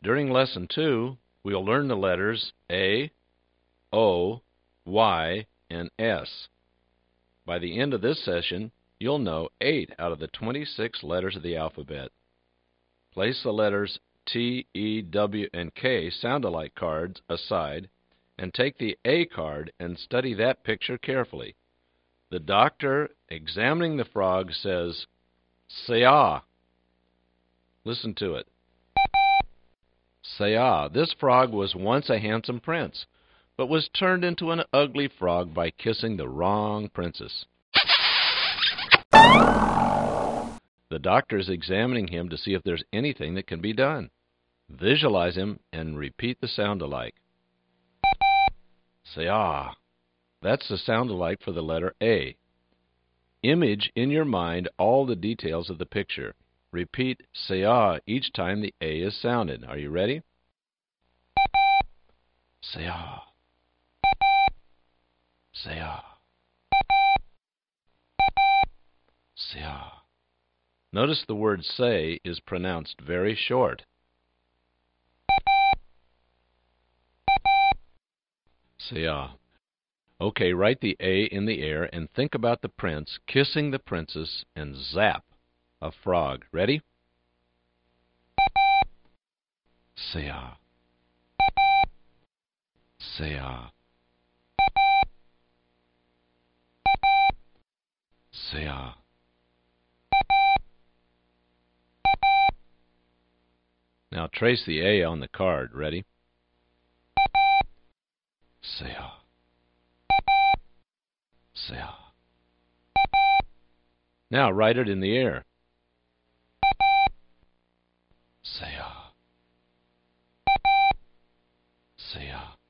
During Lesson 2, we'll learn the letters A, O, Y, and S. By the end of this session, you'll know 8 out of the 26 letters of the alphabet. Place the letters T, E, W, and K sound-alike cards aside and take the A card and study that picture carefully. The doctor, examining the frog, says, "Say-ah." Listen to it. Say-ah. This frog was once a handsome prince, but was turned into an ugly frog by kissing the wrong princess. The doctor is examining him to see if there's anything that can be done. Visualize him and repeat the sound alike. Say-ah. That's the sound alike for the letter A. Image in your mind all the details of the picture. Repeat say-ah each time the A is sounded. Are you ready? Say-ah. Say-ah. Say-ah. Notice the word say is pronounced very short. Say-ah. Okay, write the A in the air and think about the prince kissing the princess and zap, a frog. Ready? Say-ah. Say-ah. Say-ah. Now trace the A on the card. Ready? Say-ah. Say-ah. Now write it in the air. Say-ah. Say-ah.